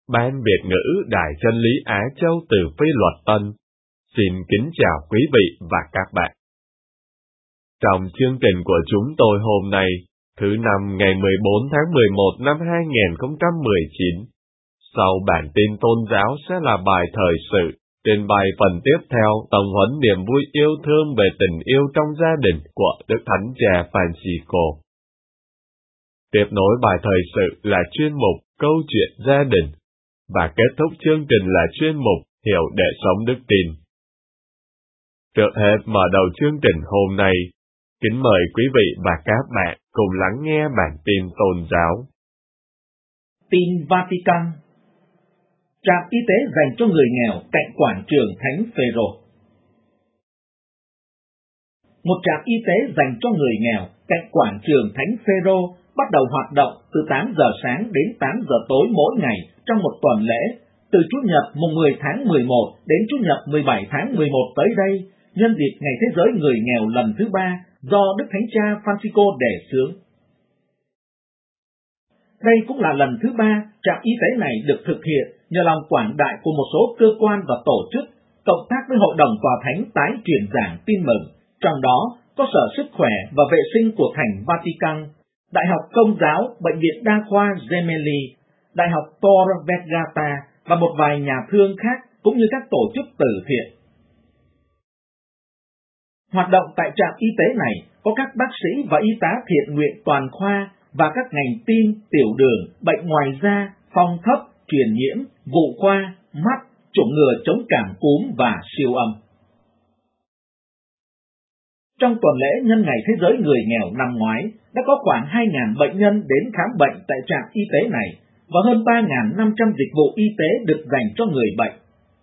Ban Việt ngữ Đài Chân lý Á Châu từ Phi Luật Tân xin kính chào quý vị và các bạn. Trong chương trình của chúng tôi hôm nay, thứ Năm ngày 14 tháng 11 năm 2019, sau bản tin tôn giáo sẽ là bài thời sự, trình bày phần tiếp theo tổng huấn niềm vui yêu thương về tình yêu trong gia đình của Đức Thánh Cha Francisco. Tiếp nối bài thời sự là chuyên mục Câu chuyện gia đình, và kết thúc chương trình là chuyên mục Hiểu để sống đức tin. Trước hết mở đầu chương trình hôm nay, kính mời quý vị và các bạn cùng lắng nghe bản tin tôn giáo. Tin Vatican. Trạm y tế dành cho người nghèo cạnh quảng trường Thánh Phêrô. Một trạm y tế dành cho người nghèo cạnh quảng trường Thánh Phêrô bắt đầu hoạt động từ 8 giờ sáng đến 8 giờ tối mỗi ngày trong một tuần lễ, từ Chủ nhật mùng 10 tháng 11 đến Chủ nhật 17 tháng 11 tới đây, nhân dịp Ngày Thế giới Người nghèo lần thứ 3 do Đức Thánh Cha Francisco đề xướng. Đây cũng là lần thứ 3 trạm y tế này được thực hiện nhờ lòng quảng đại của một số cơ quan và tổ chức, cộng tác với Hội đồng Tòa Thánh tái truyền giảng tin mừng, trong đó có Sở Sức khỏe và Vệ sinh của Thành Vatican, Đại học Công giáo, Bệnh viện Đa khoa Gemelli, Đại học Tor Vergata và một vài nhà thương khác, cũng như các tổ chức từ thiện. Hoạt động tại trạm y tế này có các bác sĩ và y tá thiện nguyện toàn khoa và các ngành tim, tiểu đường, bệnh ngoài da, phong thấp, truyền nhiễm, vụ khoa, mắt, chủng ngừa chống cảm cúm và siêu âm. Trong tuần lễ nhân Ngày Thế giới Người nghèo năm ngoái, đã có khoảng 2.000 bệnh nhân đến khám bệnh tại trạm y tế này và hơn 3.500 dịch vụ y tế được dành cho người bệnh.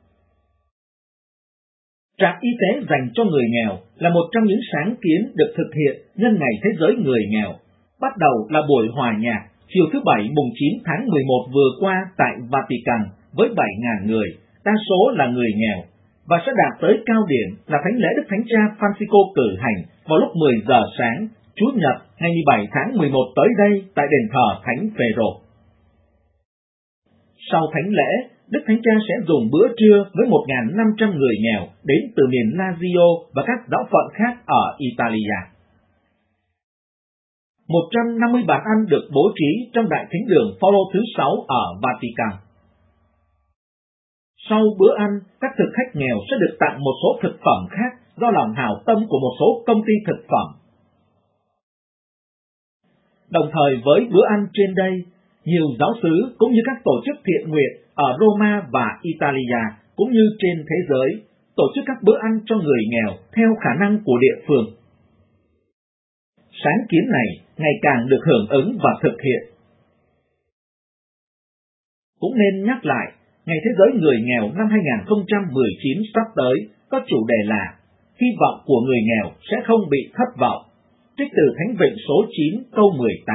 Trạm y tế dành cho người nghèo là một trong những sáng kiến được thực hiện nhân Ngày Thế giới Người nghèo. Bắt đầu là buổi hòa nhạc chiều thứ Bảy mùng 9 tháng 11 vừa qua tại Vatican với 7.000 người, đa số là người nghèo, và sẽ đạt tới cao điểm là Thánh lễ Đức Thánh Cha Francisco cử hành vào lúc 10 giờ sáng, Chủ nhật ngày 17 tháng 11 tới đây tại đền thờ Thánh Phêrô. Sau Thánh lễ, Đức Thánh Cha sẽ dùng bữa trưa với 1.500 người nghèo đến từ miền Lazio và các giáo phận khác ở Italia. 150 bàn ăn được bố trí trong Đại Thính đường Phaolô thứ 6 ở Vatican. Sau bữa ăn, các thực khách nghèo sẽ được tặng một số thực phẩm khác do lòng hảo tâm của một số công ty thực phẩm. Đồng thời với bữa ăn trên đây, nhiều giáo xứ cũng như các tổ chức thiện nguyện ở Roma và Italia cũng như trên thế giới tổ chức các bữa ăn cho người nghèo theo khả năng của địa phương. Sáng kiến này ngày càng được hưởng ứng và thực hiện. Cũng nên nhắc lại, Ngày Thế giới Người nghèo năm 2019 sắp tới có chủ đề là Hy vọng của người nghèo sẽ không bị thất vọng, trích từ Thánh Vịnh số 9 câu 18.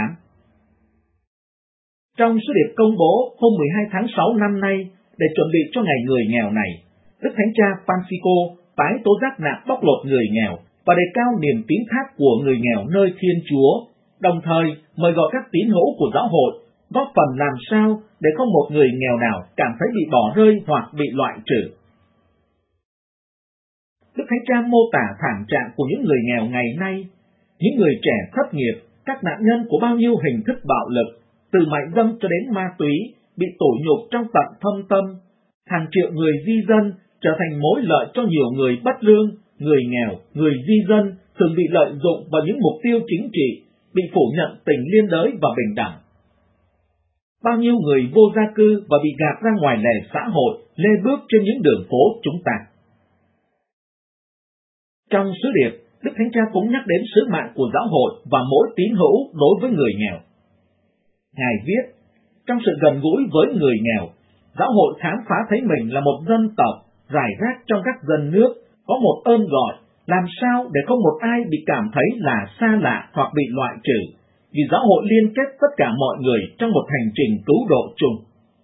Trong sứ điệp công bố hôm 12 tháng 6 năm nay, để chuẩn bị cho ngày người nghèo này, Đức Thánh Cha Francisco tái tố giác nạn bóc lột người nghèo và đề cao niềm tín thác của người nghèo nơi Thiên Chúa, đồng thời mời gọi các tín hữu của giáo hội góp phần làm sao để không một người nghèo nào cảm thấy bị bỏ rơi hoặc bị loại trừ. Đức Thánh Cha mô tả thảm trạng của những người nghèo ngày nay, những người trẻ thất nghiệp, các nạn nhân của bao nhiêu hình thức bạo lực, từ mại dâm cho đến ma túy, bị tủi nhục trong tận thâm tâm. Hàng triệu người di dân trở thành mối lợi cho nhiều người bất lương, người nghèo, người di dân thường bị lợi dụng vào những mục tiêu chính trị, bị phủ nhận tình liên đới và bình đẳng. Bao nhiêu người vô gia cư và bị gạt ra ngoài lề xã hội, lê bước trên những đường phố chúng ta. Trong sứ điệp, Đức Thánh Cha cũng nhắc đến sứ mạng của giáo hội và mỗi tín hữu đối với người nghèo. Ngài viết, trong sự gần gũi với người nghèo, giáo hội khám phá thấy mình là một dân tộc rải rác trong các dân nước, có một ơn gọi, làm sao để không một ai bị cảm thấy là xa lạ hoặc bị loại trừ, vì giáo hội liên kết tất cả mọi người trong một hành trình cứu độ chung.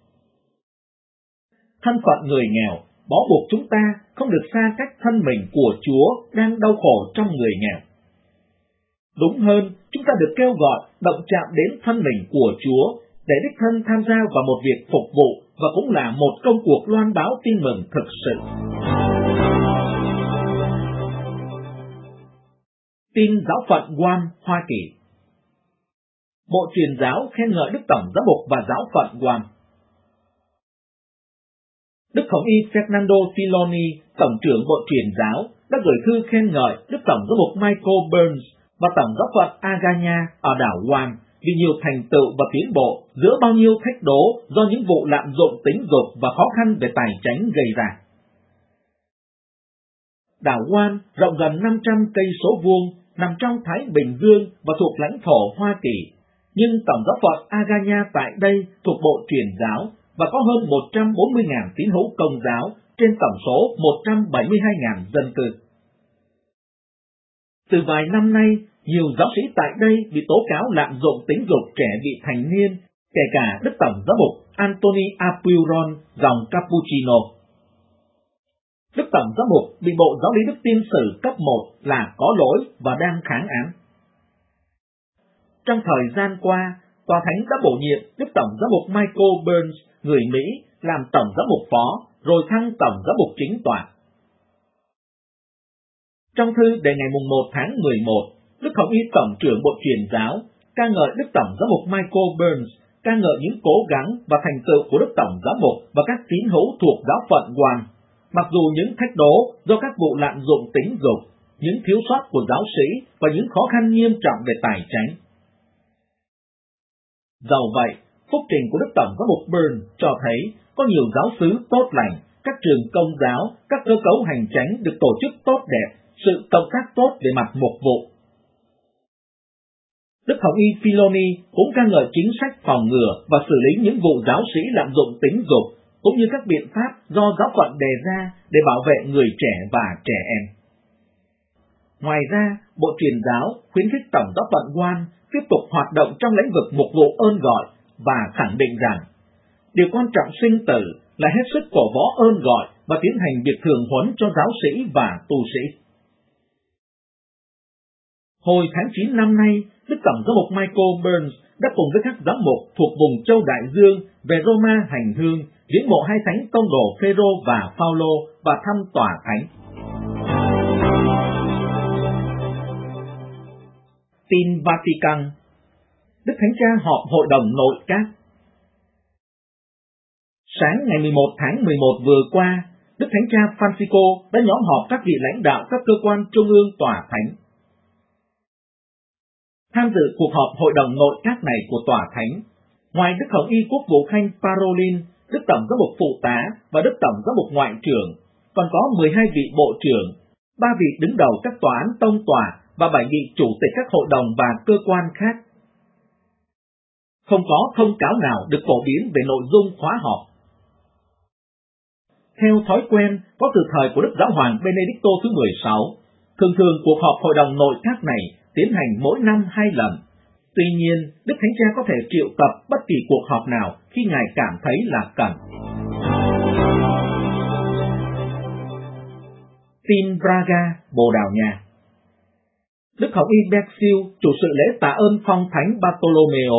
Thân phận người nghèo bó buộc chúng ta không được xa cách thân mình của Chúa đang đau khổ trong người nghèo. Đúng hơn, chúng ta được kêu gọi động chạm đến thân mình của Chúa để đích thân tham gia vào một việc phục vụ và cũng là một công cuộc loan báo tin mừng thực sự. Tin giáo phận Guam, Hoa Kỳ. Bộ Truyền giáo khen ngợi Đức Tổng Giám mục và giáo phận Guam. Đức Hồng y Fernando Filoni, Tổng trưởng Bộ Truyền giáo, đã gửi thư khen ngợi Đức Tổng Giám mục Michael Burns và Tổng giáo phận Aganya ở đảo Guam vì nhiều thành tựu và tiến bộ giữa bao nhiêu thách đố do những vụ lạm dụng tính dục và khó khăn về tài chính gây ra. Đảo Guam rộng gần 500 cây số vuông, nằm trong Thái Bình Dương và thuộc lãnh thổ Hoa Kỳ, nhưng Tổng giáo phận Aganya tại đây thuộc Bộ Truyền giáo và có hơn 140.000 tín hữu Công giáo trên tổng số 172.000 dân cư. Từ vài năm nay, nhiều giáo sĩ tại đây bị tố cáo lạm dụng tính dục trẻ vị thành niên, kể cả Đức Tổng Giám mục Anthony Apuron dòng Cappuccino. Đức Tổng Giám mục bị Bộ Giáo lý Đức Tin sử cấp 1 là có lỗi và đang kháng án. Trong thời gian qua, Tòa Thánh đã bổ nhiệm Đức Tổng Giám mục Michael Burns, người Mỹ, làm Tổng Giám mục phó, rồi thăng Tổng Giám mục chính tòa. Trong thư đề ngày 1 tháng 11, Đức Hồng y Tổng trưởng Bộ Truyền giáo ca ngợi Đức Tổng Giám mục Michael Burns, ca ngợi những cố gắng và thành tựu của Đức Tổng Giám mục và các tín hữu thuộc giáo phận Guam, mặc dù những thách đố do các vụ lạm dụng tính dục, những thiếu sót của giáo sĩ và những khó khăn nghiêm trọng về tài chính. Dầu vậy, phúc trình của Đức Tổng Giám mục Burns cho thấy có nhiều giáo xứ tốt lành, các trường Công giáo, các cơ cấu hành chánh được tổ chức tốt đẹp, sự cộng tác tốt về mặt mục vụ. Đức Hồng y Filoni cũng ca ngợi chính sách phòng ngừa và xử lý những vụ giáo sĩ lạm dụng tính dục, cũng như các biện pháp do giáo phận đề ra để bảo vệ người trẻ và trẻ em. Ngoài ra, Bộ Truyền giáo khuyến khích Tổng giáo phận Guam tiếp tục hoạt động trong lĩnh vực mục vụ ơn gọi và khẳng định rằng điều quan trọng sinh tử là hết sức cổ võ ơn gọi và tiến hành việc thường huấn cho giáo sĩ và tu sĩ. Hồi tháng 9 năm nay, Đức Tổng Giám mục Michael Burns đã cùng với các giám mục thuộc vùng châu Đại Dương về Roma hành hương, viếng mộ hai thánh tông đồ Phêrô và Phaolô và thăm tòa thánh. Tin Vatican. Đức Thánh Cha họp Hội đồng Nội các. Sáng ngày 11 tháng 11 vừa qua, Đức Thánh Cha Francisco đã nhóm họp các vị lãnh đạo các cơ quan trung ương tòa thánh. Tham dự cuộc họp Hội đồng Nội các này của tòa thánh, ngoài Đức Hồng y Quốc vụ Khanh Parolin, Đức Tổng Giám mục Phụ tá và Đức Tổng Giám mục Ngoại trưởng, còn có 12 vị bộ trưởng, 3 vị đứng đầu các tòa án tông tòa và 7 vị chủ tịch các hội đồng và cơ quan khác. Không có thông cáo nào được phổ biến về nội dung khóa họp. Theo thói quen có từ thời của Đức Giáo hoàng Benedicto thứ 16, thường cuộc họp Hội đồng Nội các này tiến hành mỗi năm 2 lần. Tuy nhiên, Đức Thánh Cha có thể triệu tập bất kỳ cuộc họp nào khi Ngài cảm thấy là cần. Tin Braga, Bồ Đào Nha. Đức Hồng y Bexil chủ sự lễ tạ ơn phong thánh Bartolomeo.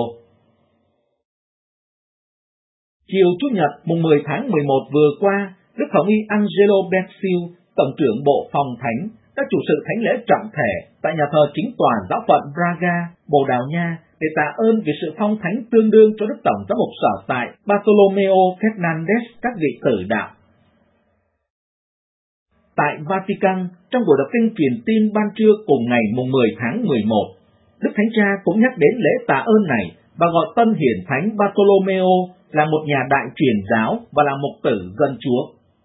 Chiều Chủ nhật mùng 10 tháng 11 vừa qua, Đức Hồng y Angelo Bexil, Tổng trưởng Bộ Phong Thánh, đã chủ sự thánh lễ trọng thể tại nhà thờ chính tòa giáo phận Braga, Bồ Đào Nha để tạ ơn vì sự phong thánh tương đương cho Đức Tổng giám mục sở tại Bartolomeo Fernandez các vị tử đạo. Tại Vatican, trong buổi đọc kinh truyền tin ban trưa cùng ngày mùng 10 tháng 11, Đức Thánh Cha cũng nhắc đến lễ tạ ơn này và gọi Tân Hiển Thánh Bartolomeo là một nhà đại truyền giáo và là mục tử dân Chúa.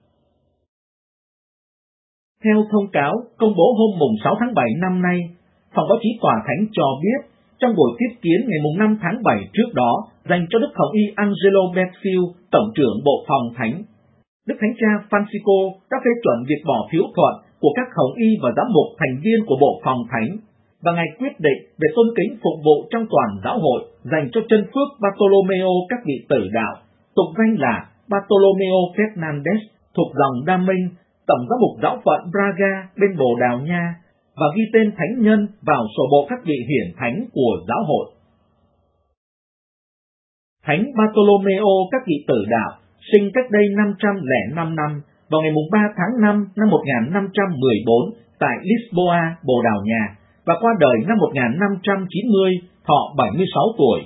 Theo thông cáo công bố hôm mùng 6 tháng 7 năm nay, Phòng báo chí Tòa Thánh cho biết, trong buổi tiếp kiến ngày mùng 5 tháng 7 trước đó dành cho Đức Hồng y Angelo Bexil, Tổng trưởng Bộ Phong Thánh, Đức Thánh Cha Francisco đã phê chuẩn việc bỏ phiếu thuận của các hồng y và giám mục thành viên của Bộ Phong Thánh, và Ngài quyết định về tôn kính phục vụ trong toàn giáo hội dành cho chân phước Bartolomeo các vị tử đạo, tục danh là Bartolomeo Fernandez, thuộc dòng Đam Minh, Tổng giám mục giáo phận Braga bên Bồ Đào Nha, và ghi tên thánh nhân vào sổ bộ các vị hiển thánh của giáo hội. Thánh Bartolomeo các vị tử đạo sinh cách đây 505 năm, vào ngày 3 tháng 5 năm 1514 tại Lisboa, Bồ Đào Nha, và qua đời năm 1590, thọ 76 tuổi.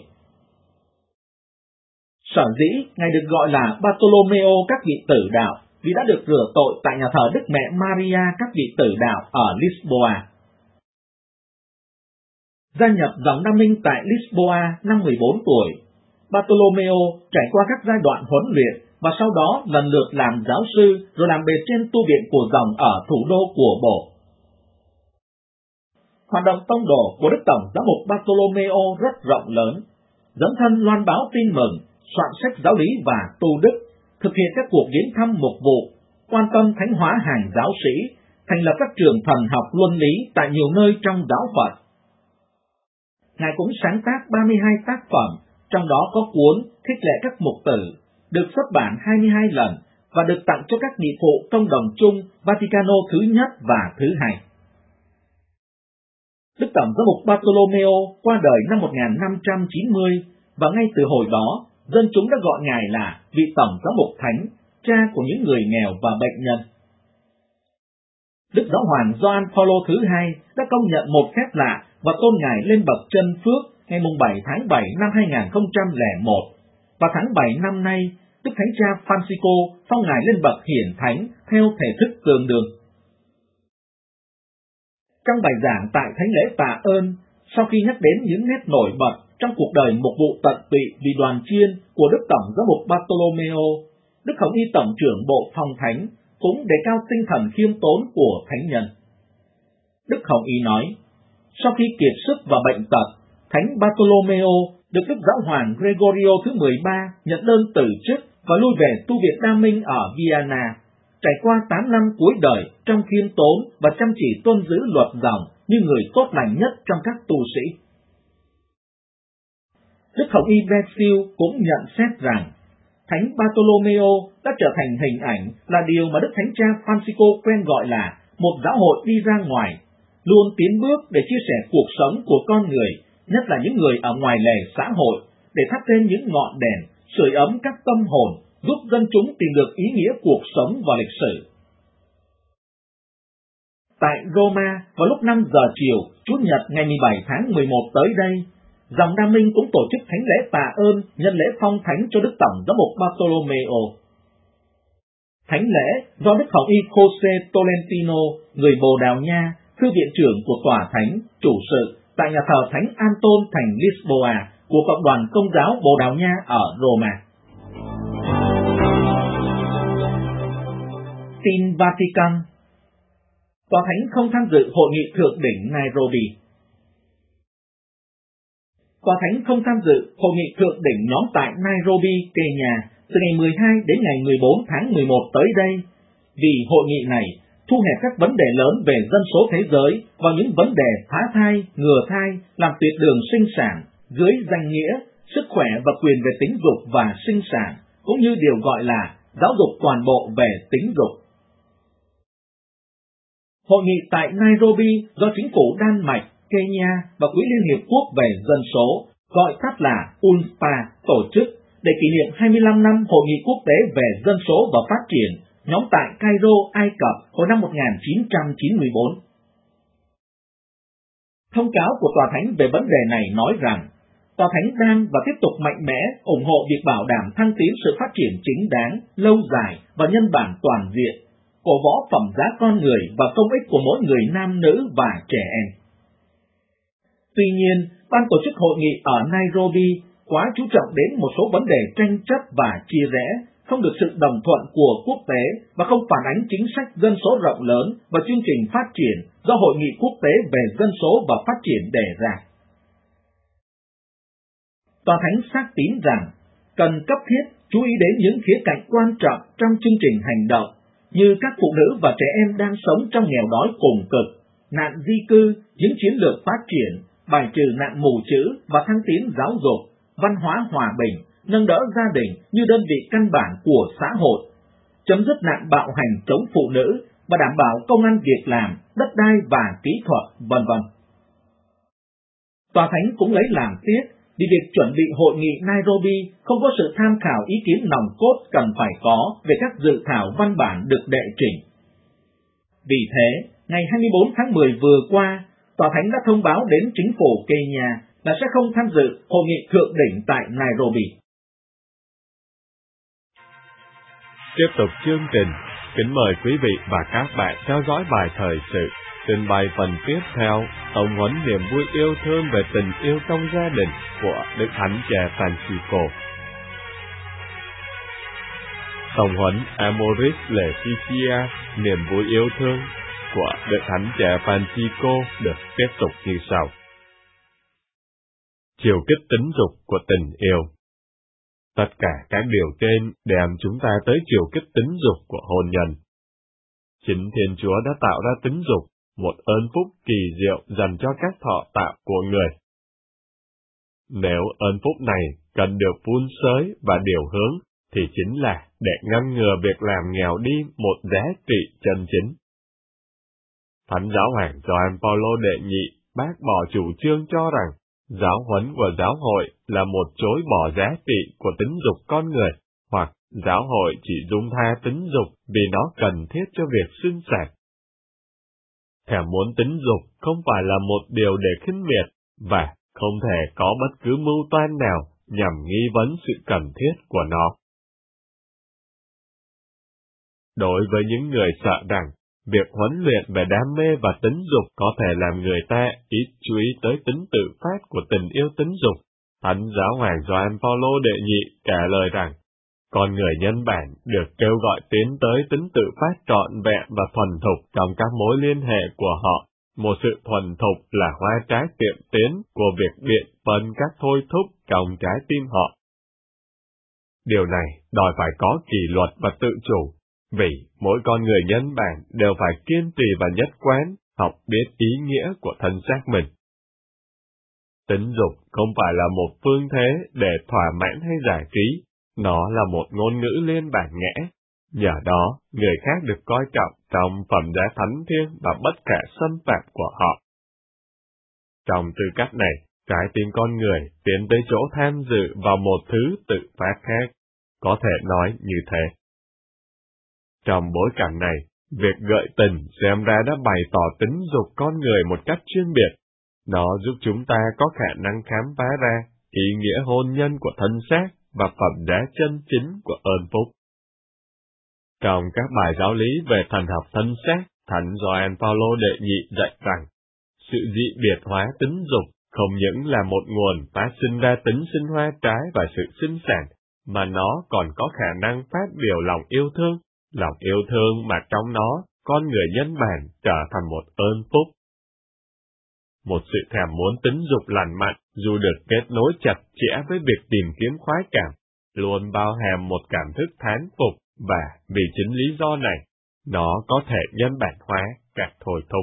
Sở dĩ Ngài được gọi là Bartolomeo các vị tử đạo, vì đã được rửa tội tại nhà thờ Đức Mẹ Maria các vị tử đạo ở Lisboa. Gia nhập dòng Nam Minh tại Lisboa năm 14 tuổi, Bartolomeo trải qua các giai đoạn huấn luyện và sau đó lần lượt làm giáo sư rồi làm bề trên tu viện của dòng ở thủ đô của Bộ. Hoạt động tông đồ của Đức Tổng Giám mục Bartolomeo rất rộng lớn, dấn thân loan báo tin mừng, soạn sách giáo lý và tu đức, thực hiện các cuộc viếng thăm mục vụ, quan tâm thánh hóa hàng giáo sĩ, thành lập các trường thần học luân lý tại nhiều nơi trong giáo phận. Ngài cũng sáng tác 32 tác phẩm, trong đó có cuốn Khích lệ các mục tử, được xuất bản 22 lần và được tặng cho các nghị phụ công đồng chung Vaticano thứ nhất và thứ hai. Đức Tổng Giám mục Bartolomeo qua đời năm 1590 và ngay từ hồi đó, dân chúng đã gọi Ngài là vị Tổng Giám mục Thánh, cha của những người nghèo và bệnh nhân. Đức Giáo hoàng Gioan Phaolô thứ hai đã công nhận một phép lạ và tôn Ngài lên bậc chân phước ngày 7 tháng 7 năm 2001, và tháng 7 năm nay, Đức Thánh cha Francisco phong Ngài lên bậc hiển thánh theo thể thức tương đương. Trong bài giảng tại Thánh lễ tạ ơn, sau khi nhắc đến những nét nổi bật trong cuộc đời mục vụ tận tụy vì đoàn chiên của Đức Tổng Giám mục Bartolomeo, Đức Hồng Y Tổng trưởng Bộ Phong Thánh cũng đề cao tinh thần khiêm tốn của thánh nhân. Đức Hồng Y nói, sau khi kiệt sức và bệnh tật, Thánh Bartolomeo được Đức Giáo hoàng Gregorio thứ 13 nhận đơn từ chức và lui về tu viện Đa Minh ở Vienna, trải qua 8 năm cuối đời trong khiêm tốn và chăm chỉ tuân giữ luật dòng như người tốt lành nhất trong các tu sĩ. Đức Hồng Y Versil cũng nhận xét rằng, Thánh Bartolomeo đã trở thành hình ảnh là điều mà Đức Thánh cha Francisco quen gọi là một giáo hội đi ra ngoài, luôn tiến bước để chia sẻ cuộc sống của con người, nhất là những người ở ngoài lề xã hội, để thắp lên những ngọn đèn, sưởi ấm các tâm hồn, giúp dân chúng tìm được ý nghĩa cuộc sống và lịch sử. Tại Roma, vào lúc 5 giờ chiều, Chủ nhật ngày 17 tháng 11 tới đây, dòng Đa Minh cũng tổ chức thánh lễ tạ ơn nhân lễ phong thánh cho Đức Tổng Giám mục Bartolomeo. Thánh lễ do Đức Hồng Y Jose Tolentino, người Bồ Đào Nha, thư viện trưởng của Tòa Thánh, chủ sự tại nhà thờ Thánh Anton thành Lisboa của Cộng đoàn Công giáo Bồ Đào Nha ở Roma. Tin Vatican. Tòa Thánh không tham dự hội nghị thượng đỉnh Nairobi. Tòa Thánh không tham dự hội nghị thượng đỉnh nhóm tại Nairobi, Kenya, từ ngày 12 đến ngày 14 tháng 11 tới đây, vì hội nghị này thu hẹp các vấn đề lớn về dân số thế giới vào những vấn đề phá thai, ngừa thai, làm tuyệt đường sinh sản, dưới danh nghĩa sức khỏe và quyền về tính dục và sinh sản, cũng như điều gọi là giáo dục toàn bộ về tính dục. Hội nghị tại Nairobi do chính phủ Đan Mạch, Kenya và Quỹ Liên Hiệp Quốc về Dân số, gọi tắt là UNFPA, tổ chức để kỷ niệm 25 năm Hội nghị Quốc tế về Dân số và Phát triển, nhóm tại Cairo, Ai Cập hồi năm 1994. Thông cáo của Tòa Thánh về vấn đề này nói rằng, Tòa Thánh đang và tiếp tục mạnh mẽ ủng hộ việc bảo đảm thăng tiến sự phát triển chính đáng, lâu dài và nhân bản toàn diện, cổ võ phẩm giá con người và công ích của mỗi người nam nữ và trẻ em. Tuy nhiên, ban tổ chức hội nghị ở Nairobi quá chú trọng đến một số vấn đề tranh chấp và chia rẽ, không được sự đồng thuận của quốc tế và không phản ánh chính sách dân số rộng lớn và chương trình phát triển do Hội nghị Quốc tế về Dân số và Phát triển đề ra. Tòa Thánh xác tín rằng cần cấp thiết chú ý đến những khía cạnh quan trọng trong chương trình hành động, như các phụ nữ và trẻ em đang sống trong nghèo đói cùng cực, nạn di cư, những chiến lược phát triển, bài trừ nạn mù chữ và thăng tiến giáo dục, văn hóa hòa bình, nâng đỡ gia đình như đơn vị căn bản của xã hội, chấm dứt nạn bạo hành chống phụ nữ và đảm bảo công ăn việc làm, đất đai và kỹ thuật, v.v. Tòa Thánh cũng lấy làm tiếc vì việc chuẩn bị hội nghị Nairobi không có sự tham khảo ý kiến nòng cốt cần phải có về các dự thảo văn bản được đệ trình. Vì thế, ngày 24 tháng 10 vừa qua, Tòa Thánh đã thông báo đến chính phủ Kenya là sẽ không tham dự hội nghị thượng đỉnh tại Nairobi. Tiếp tục chương trình, kính mời quý vị và các bạn theo dõi bài thời sự, trình bày phần tiếp theo, tổng huấn niềm vui yêu thương về tình yêu trong gia đình của Đức Thánh Cha Francisco. Tổng huấn Amoris Laetitia, niềm vui yêu thương của Đức Thánh Cha Francisco được tiếp tục như sau. Chiều kích tính dục của tình yêu. Tất cả các điều trên đem chúng ta tới chiều kích tính dục của hôn nhân. Chính Thiên Chúa đã tạo ra tính dục, một ơn phúc kỳ diệu dành cho các thọ tạo của người. Nếu ơn phúc này cần được vun sới và điều hướng, thì chính là để ngăn ngừa việc làm nghèo đi một giá trị chân chính. Thánh Giáo hoàng Gioan Paulo đệ nhị bác bỏ chủ trương cho rằng giáo huấn của giáo hội là một chối bỏ giá trị của tính dục con người, hoặc giáo hội chỉ dung tha tính dục vì nó cần thiết cho việc sinh sản. Thèm muốn tính dục không phải là một điều để khinh miệt, và không thể có bất cứ mưu toan nào nhằm nghi vấn sự cần thiết của nó. Đối với những người sợ rằng việc huấn luyện về đam mê và tính dục có thể làm người ta ít chú ý tới tính tự phát của tình yêu tính dục, Thánh Giáo hoàng Gioan Paulo đệ nhị trả lời rằng, con người nhân bản được kêu gọi tiến tới tính tự phát trọn vẹn và thuần thục trong các mối liên hệ của họ. Một sự thuần thục là hoa trái tiệm tiến của việc biện phân các thôi thúc trong trái tim họ. Điều này đòi phải có kỷ luật và tự chủ, vì mỗi con người nhân bản đều phải kiên trì và nhất quán, học biết ý nghĩa của thân xác mình. Tính dục không phải là một phương thế để thỏa mãn hay giải trí, nó là một ngôn ngữ liên bản ngẽ. Nhờ đó, người khác được coi trọng trong phẩm giá thánh thiêng và bất khả xâm phạm của họ. Trong tư cách này, trái tim con người tiến tới chỗ tham dự vào một thứ tự phát khác, có thể nói như thế. Trong bối cảnh này, việc gợi tình xem ra đã bày tỏ tính dục con người một cách chuyên biệt. Nó giúp chúng ta có khả năng khám phá ra ý nghĩa hôn nhân của thân xác và phẩm giá chân chính của ơn phúc. Trong các bài giáo lý về thần học thân xác, Thánh Gioan Paulo đệ nhị dạy rằng, sự dị biệt hóa tính dục không những là một nguồn phát sinh ra tính sinh hoa trái và sự sinh sản, mà nó còn có khả năng phát biểu lòng yêu thương mà trong nó, con người nhân bản trở thành một ơn phúc. Một sự thèm muốn tính dục lành mạnh, dù được kết nối chặt chẽ với việc tìm kiếm khoái cảm, luôn bao hàm một cảm thức thán phục, và vì chính lý do này, nó có thể nhân bản hóa các thôi thúc.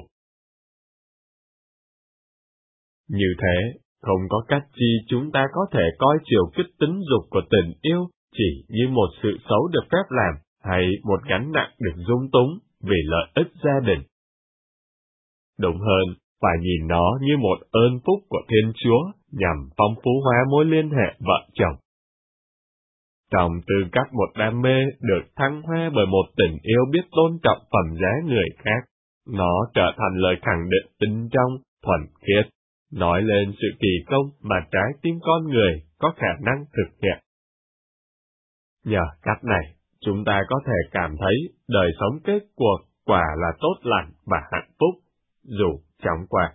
Như thế, không có cách chi chúng ta có thể coi chiều kích tính dục của tình yêu chỉ như một sự xấu được phép làm, hay một gánh nặng được dung túng vì lợi ích gia đình. Đúng hơn, phải nhìn nó như một ơn phúc của Thiên Chúa nhằm phong phú hóa mối liên hệ vợ chồng. Trong tư cách một đam mê được thăng hoa bởi một tình yêu biết tôn trọng phẩm giá người khác, nó trở thành lời khẳng định tinh trong, thuần khiết, nói lên sự kỳ công mà trái tim con người có khả năng thực hiện. Nhờ cách này, chúng ta có thể cảm thấy đời sống kết cuộc quả là tốt lành và hạnh phúc, dù chóng qua.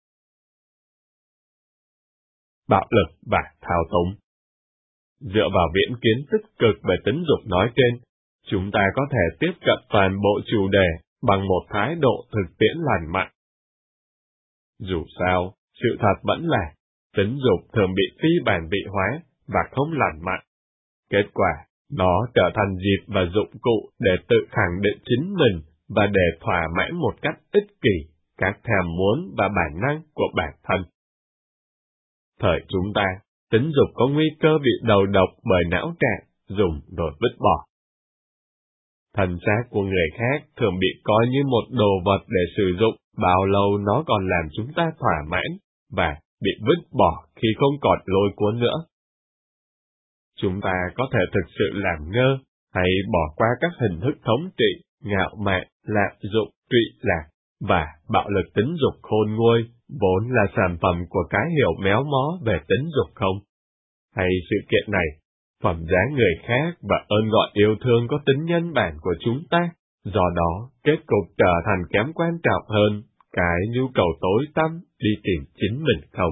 Bạo lực và thao túng. Dựa vào viễn kiến tích cực về tính dục nói trên, chúng ta có thể tiếp cận toàn bộ chủ đề bằng một thái độ thực tiễn lành mạnh. Dù sao, sự thật vẫn là, tính dục thường bị phi bản vị hóa và không lành mạnh. Kết quả, nó trở thành dịp và dụng cụ để tự khẳng định chính mình và để thỏa mãn một cách ích kỷ các thèm muốn và bản năng của bản thân. Thời chúng ta, tính dục có nguy cơ bị đầu độc bởi não trạng, dùng rồi vứt bỏ. Thân xác của người khác thường bị coi như một đồ vật để sử dụng, bao lâu nó còn làm chúng ta thỏa mãn, và bị vứt bỏ khi không còn lôi cuốn nữa. Chúng ta có thể thực sự làm ngơ, hay bỏ qua các hình thức thống trị, ngạo mạn, lạm dụng, trụy lạc, và bạo lực tính dục khôn nguôi, vốn là sản phẩm của cái hiểu méo mó về tính dục không? Hay sự kiện này, phẩm giá người khác và ơn gọi yêu thương có tính nhân bản của chúng ta, do đó kết cục trở thành kém quan trọng hơn cái nhu cầu tối tăm đi tìm chính mình không?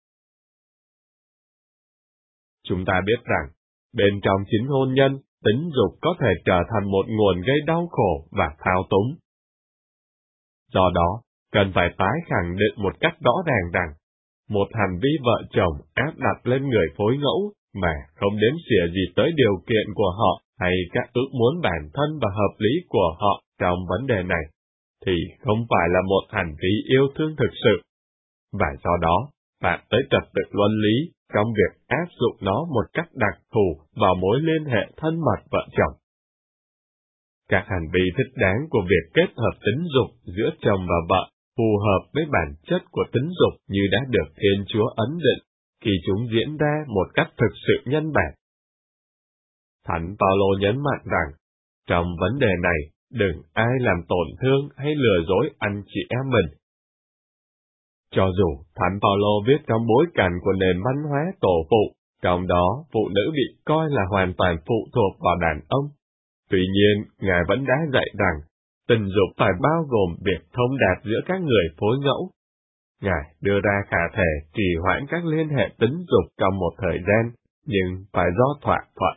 Chúng ta biết rằng, bên trong chính hôn nhân, tính dục có thể trở thành một nguồn gây đau khổ và thao túng. Do đó, cần phải tái khẳng định một cách rõ ràng rằng, một hành vi vợ chồng áp đặt lên người phối ngẫu mà không đếm xỉa gì tới điều kiện của họ hay các ước muốn bản thân và hợp lý của họ trong vấn đề này, thì không phải là một hành vi yêu thương thực sự, và do đó phạm tới trật tự luân lý trong việc áp dụng nó một cách đặc thù vào mối liên hệ thân mật vợ chồng. Các hành vi thích đáng của việc kết hợp tính dục giữa chồng và vợ phù hợp với bản chất của tính dục như đã được Thiên Chúa ấn định khi chúng diễn ra một cách thực sự nhân bản. Thánh Phaolô nhấn mạnh rằng, trong vấn đề này, đừng ai làm tổn thương hay lừa dối anh chị em mình. Cho dù Thánh Phaolô viết trong bối cảnh của nền văn hóa tổ phụ, trong đó phụ nữ bị coi là hoàn toàn phụ thuộc vào đàn ông, tuy nhiên Ngài vẫn đã dạy rằng, tình dục phải bao gồm việc thông đạt giữa các người phối ngẫu. Ngài đưa ra khả thể trì hoãn các liên hệ tính dục trong một thời gian, nhưng phải do thỏa thuận.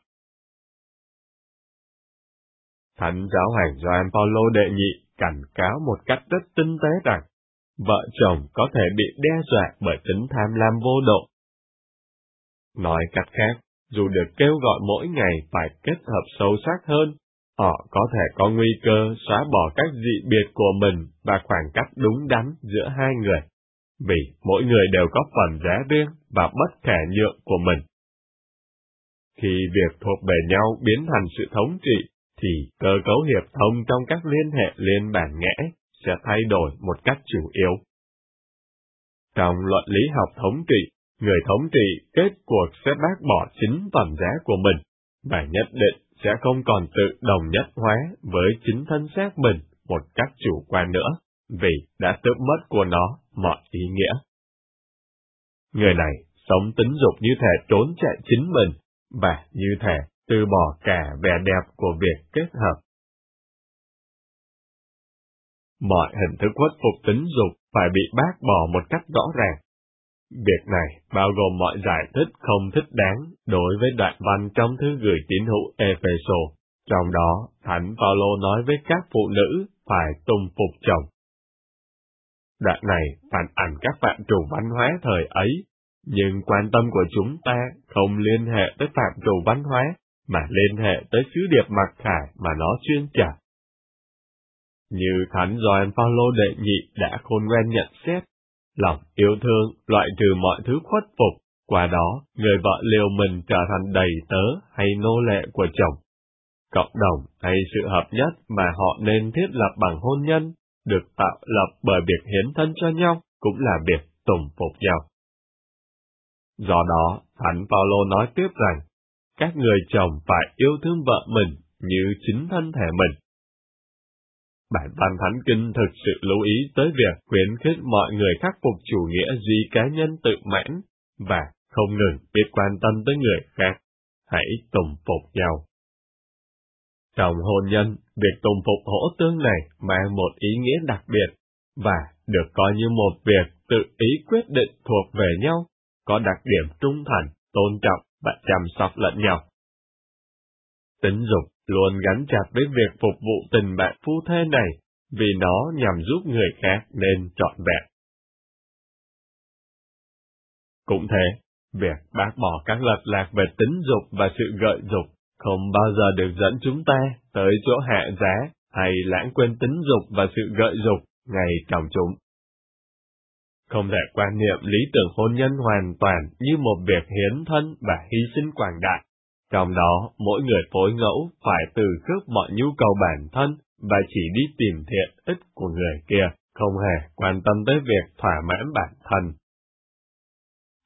Thánh giáo hoàng Gioan Phaolô đệ nhị cảnh cáo một cách rất tinh tế rằng, vợ chồng có thể bị đe dọa bởi tính tham lam vô độ. Nói cách khác, dù được kêu gọi mỗi ngày phải kết hợp sâu sắc hơn, họ có thể có nguy cơ xóa bỏ các dị biệt của mình và khoảng cách đúng đắn giữa hai người, vì mỗi người đều có phần giá riêng và bất khả nhượng của mình. Khi việc thuộc về nhau biến thành sự thống trị, thì cơ cấu hiệp thông trong các liên hệ liên bản ngẽ sẽ thay đổi một cách chủ yếu. Trong luận lý học thống trị, người thống trị kết cuộc sẽ bác bỏ chính phẩm giá của mình, và nhất định sẽ không còn tự đồng nhất hóa với chính thân xác mình một cách chủ quan nữa, vì đã tước mất của nó mọi ý nghĩa. Người này sống tính dục như thể trốn chạy chính mình, và như thể từ bỏ cả vẻ đẹp của việc kết hợp. Mọi hình thức khuất phục tính dục phải bị bác bỏ một cách rõ ràng. Việc này bao gồm mọi giải thích không thích đáng đối với đoạn văn trong thư gửi tín hữu Epheso, trong đó Thánh Phaolô nói với các phụ nữ phải tùng phục chồng. Đoạn này phản ảnh các phạm trù văn hóa thời ấy, nhưng quan tâm của chúng ta không liên hệ tới phạm trù văn hóa, mà liên hệ tới sứ điệp mặc khải mà nó chuyên trả. Như Thánh Gioan Phaolô đệ nhị đã khôn ngoan nhận xét, lòng yêu thương loại trừ mọi thứ khuất phục, qua đó người vợ liều mình trở thành đầy tớ hay nô lệ của chồng. Cộng đồng hay sự hợp nhất mà họ nên thiết lập bằng hôn nhân, được tạo lập bởi việc hiến thân cho nhau, cũng là việc tùng phục nhau. Do đó, Thánh Phaolô nói tiếp rằng, các người chồng phải yêu thương vợ mình như chính thân thể mình. Bản văn Thánh Kinh thực sự lưu ý tới việc khuyến khích mọi người khắc phục chủ nghĩa duy cá nhân tự mãn, và không ngừng biết quan tâm tới người khác. Hãy tùng phục nhau. Trong hôn nhân, việc tùng phục hỗ tương này mang một ý nghĩa đặc biệt, và được coi như một việc tự ý quyết định thuộc về nhau, có đặc điểm trung thành, tôn trọng và chăm sóc lẫn nhau. Tính dục luôn gắn chặt với việc phục vụ tình bạn phu thê này, vì nó nhằm giúp người khác nên trọn vẹn. Cũng thế, việc bác bỏ các lệch lạc về tính dục và sự gợi dục không bao giờ được dẫn chúng ta tới chỗ hạ giá hay lãng quên tính dục và sự gợi dục ngay trong chúng. Không thể quan niệm lý tưởng hôn nhân hoàn toàn như một việc hiến thân và hy sinh quảng đại. Trong đó, mỗi người phối ngẫu phải từ khước mọi nhu cầu bản thân và chỉ đi tìm thiện ích của người kia, không hề quan tâm tới việc thỏa mãn bản thân.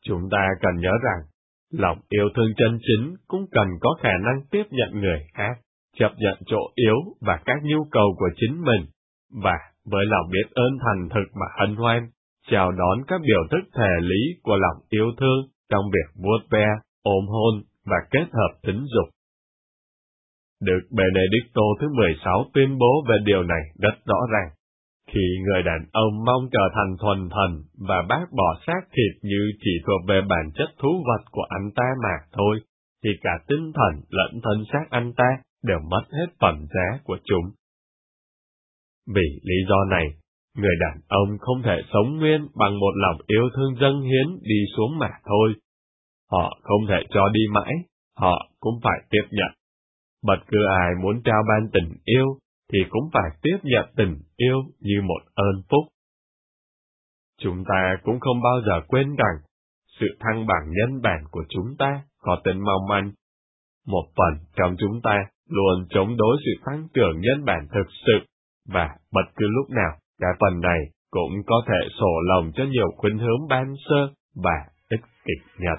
Chúng ta cần nhớ rằng, lòng yêu thương chân chính cũng cần có khả năng tiếp nhận người khác, chấp nhận chỗ yếu và các nhu cầu của chính mình, và với lòng biết ơn thành thực mà hân hoan, chào đón các biểu thức thể lý của lòng yêu thương trong việc vuốt ve, ôm hôn và kết hợp tính dục. Đức Benedicto thứ 16 tuyên bố về điều này rất rõ ràng. Khi người đàn ông mong trở thành thuần thần và bác bỏ xác thịt như chỉ thuộc về bản chất thú vật của anh ta mà thôi, thì cả tinh thần lẫn thân xác anh ta đều mất hết phẩm giá của chúng. Vì lý do này, người đàn ông không thể sống nguyên bằng một lòng yêu thương dâng hiến đi xuống mà thôi. Họ không thể cho đi mãi, họ cũng phải tiếp nhận. Bất cứ ai muốn trao ban tình yêu thì cũng phải tiếp nhận tình yêu như một ơn phúc. Chúng ta cũng không bao giờ quên rằng, sự thăng bằng nhân bản của chúng ta có tính mong manh. Một phần trong chúng ta luôn chống đối sự tăng trưởng nhân bản thực sự, và bất cứ lúc nào, cái phần này cũng có thể sổ lồng cho nhiều khuynh hướng ban sơ và ích kỷ nhất.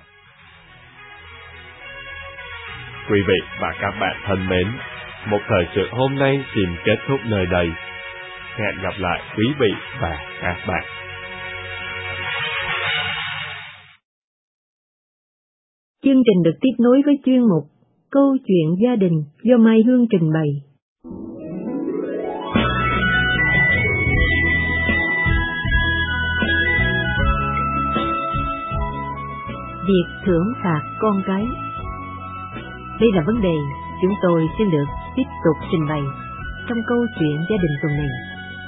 Quý vị và các bạn thân mến, một thời sự hôm nay xin kết thúc nơi đây. Hẹn gặp lại quý vị và các bạn. Chương trình được tiếp nối với chuyên mục Câu chuyện gia đình do Mai Hương trình bày. Việc thưởng phạt con cái. Đây là vấn đề chúng tôi xin được tiếp tục trình bày trong câu chuyện gia đình tuần này.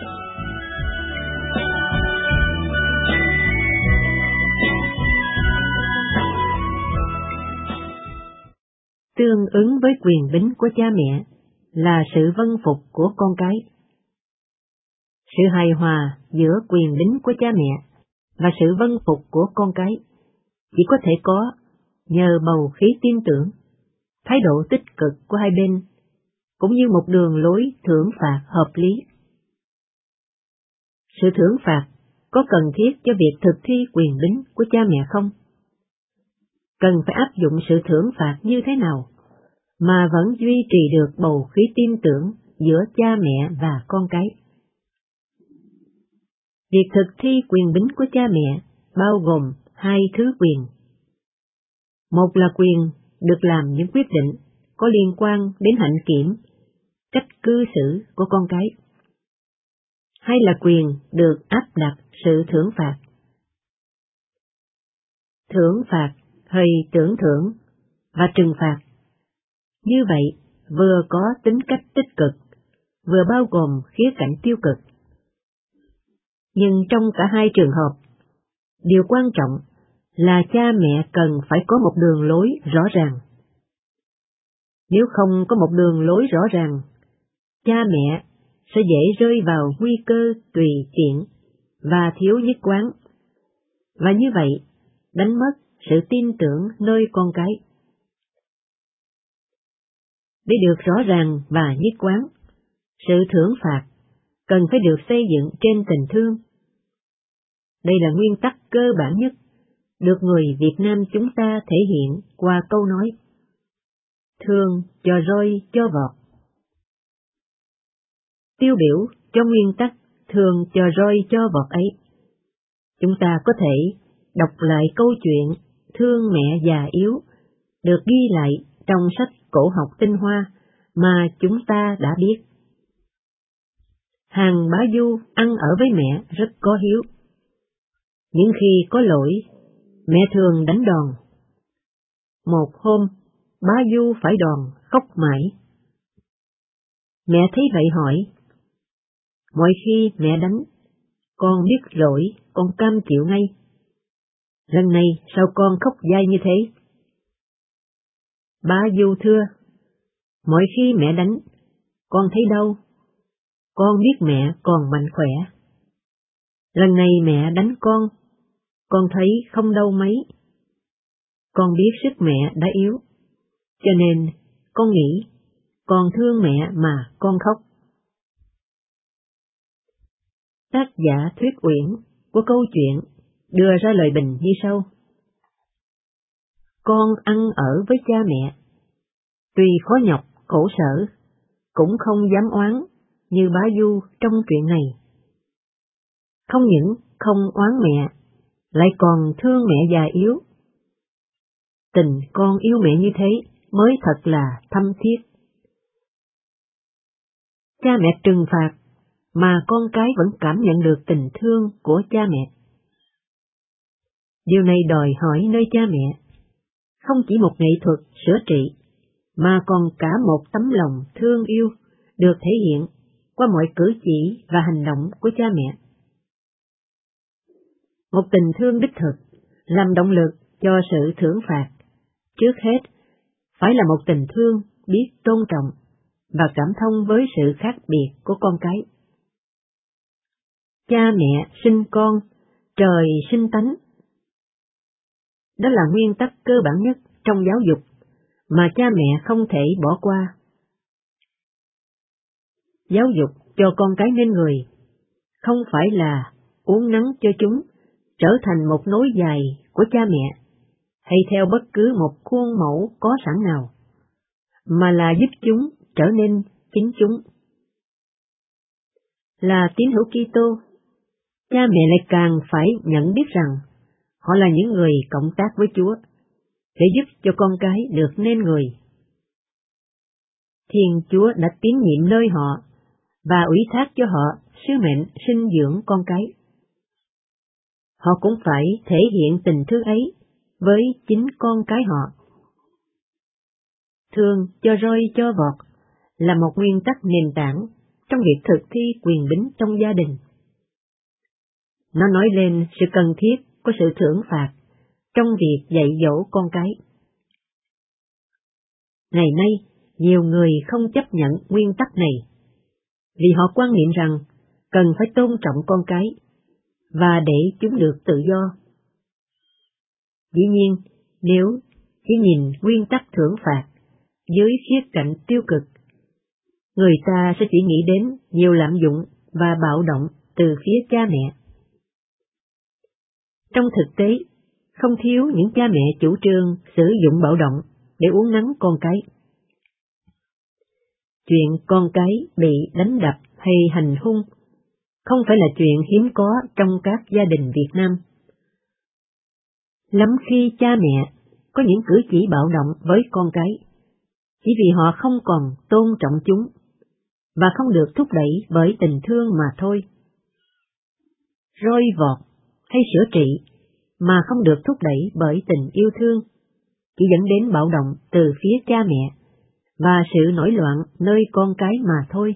Tương ứng với quyền bính của cha mẹ là sự vâng phục của con cái. Sự hài hòa giữa quyền bính của cha mẹ và sự vâng phục của con cái chỉ có thể có nhờ bầu khí tin tưởng, thái độ tích cực của hai bên, cũng như một đường lối thưởng phạt hợp lý. Sự thưởng phạt có cần thiết cho việc thực thi quyền bính của cha mẹ không? Cần phải áp dụng sự thưởng phạt như thế nào mà vẫn duy trì được bầu khí tin tưởng giữa cha mẹ và con cái? Việc thực thi quyền bính của cha mẹ bao gồm hai thứ quyền. Một là quyền được làm những quyết định có liên quan đến hạnh kiểm, cách cư xử của con cái. Hay là quyền được áp đặt sự thưởng phạt. Thưởng phạt hay tưởng thưởng và trừng phạt như vậy vừa có tính cách tích cực, vừa bao gồm khía cạnh tiêu cực. Nhưng trong cả hai trường hợp, điều quan trọng là cha mẹ cần phải có một đường lối rõ ràng. Nếu không có một đường lối rõ ràng, cha mẹ sẽ dễ rơi vào nguy cơ tùy tiện và thiếu nhất quán, và như vậy đánh mất sự tin tưởng nơi con cái. Để được rõ ràng và nhất quán, sự thưởng phạt cần phải được xây dựng trên tình thương. Đây là nguyên tắc cơ bản nhất được người Việt Nam chúng ta thể hiện qua câu nói thương cho roi cho vọt. Tiêu biểu cho nguyên tắc thương cho roi cho vọt ấy, chúng ta có thể đọc lại câu chuyện Thương mẹ già yếu được ghi lại trong sách cổ học Tinh Hoa mà chúng ta đã biết. Hàng bá Du ăn ở với mẹ rất có hiếu. Những khi có lỗi, mẹ thường đánh đòn. Một hôm, bá Du phải đòn, khóc mãi. Mẹ thấy vậy hỏi, mọi khi mẹ đánh, con biết lỗi, con cam chịu ngay. Lần này sao con khóc dai như thế? Bá Du thưa, mọi khi mẹ đánh, con thấy đau. Con biết mẹ còn mạnh khỏe. Lần này mẹ đánh con thấy không đau mấy. Con biết sức mẹ đã yếu, cho nên con nghĩ con thương mẹ mà con khóc. Tác giả Thuyết Uyển của câu chuyện đưa ra lời bình như sau. con ăn ở với cha mẹ. Tuy khó nhọc, khổ sở, cũng không dám oán như bá Du trong chuyện này. Không những không oán mẹ, lại còn thương mẹ già yếu. Tình con yêu mẹ như thế mới thật là thâm thiết. Cha mẹ trừng phạt, mà con cái vẫn cảm nhận được tình thương của cha mẹ. Điều này đòi hỏi nơi cha mẹ, không chỉ một nghệ thuật sửa trị, mà còn cả một tấm lòng thương yêu được thể hiện qua mọi cử chỉ và hành động của cha mẹ. Một tình thương đích thực làm động lực cho sự thưởng phạt, trước hết phải là một tình thương biết tôn trọng và cảm thông với sự khác biệt của con cái. Cha mẹ sinh con, trời sinh tánh. Đó là nguyên tắc cơ bản nhất trong giáo dục mà cha mẹ không thể bỏ qua. Giáo dục cho con cái nên người, không phải là uốn nắn cho chúng trở thành một nối dài của cha mẹ, hay theo bất cứ một khuôn mẫu có sẵn nào, mà là giúp chúng trở nên chính chúng. Là tín hữu Kitô, cha mẹ lại càng phải nhận biết rằng họ là những người cộng tác với Chúa, để giúp cho con cái được nên người. Thiên Chúa đã tín nhiệm nơi họ và ủy thác cho họ sứ mệnh sinh dưỡng con cái. Họ cũng phải thể hiện tình thương ấy với chính con cái họ. Thương cho roi cho vọt là một nguyên tắc nền tảng trong việc thực thi quyền bính trong gia đình. Nó nói lên sự cần thiết của sự thưởng phạt trong việc dạy dỗ con cái. Ngày nay, nhiều người không chấp nhận nguyên tắc này, vì họ quan niệm rằng cần phải tôn trọng con cái và để chúng được tự do. Dĩ nhiên, nếu chỉ nhìn nguyên tắc thưởng phạt dưới khía cạnh tiêu cực, người ta sẽ chỉ nghĩ đến nhiều lạm dụng và bạo động từ phía cha mẹ. Trong thực tế, không thiếu những cha mẹ chủ trương sử dụng bạo động để uốn nắn con cái. Chuyện con cái bị đánh đập hay hành hung không phải là chuyện hiếm có trong các gia đình Việt Nam. Lắm khi cha mẹ có những cử chỉ bạo động với con cái, chỉ vì họ không còn tôn trọng chúng, và không được thúc đẩy bởi tình thương mà thôi. Roi vọt hay sửa trị mà không được thúc đẩy bởi tình yêu thương, chỉ dẫn đến bạo động từ phía cha mẹ và sự nổi loạn nơi con cái mà thôi.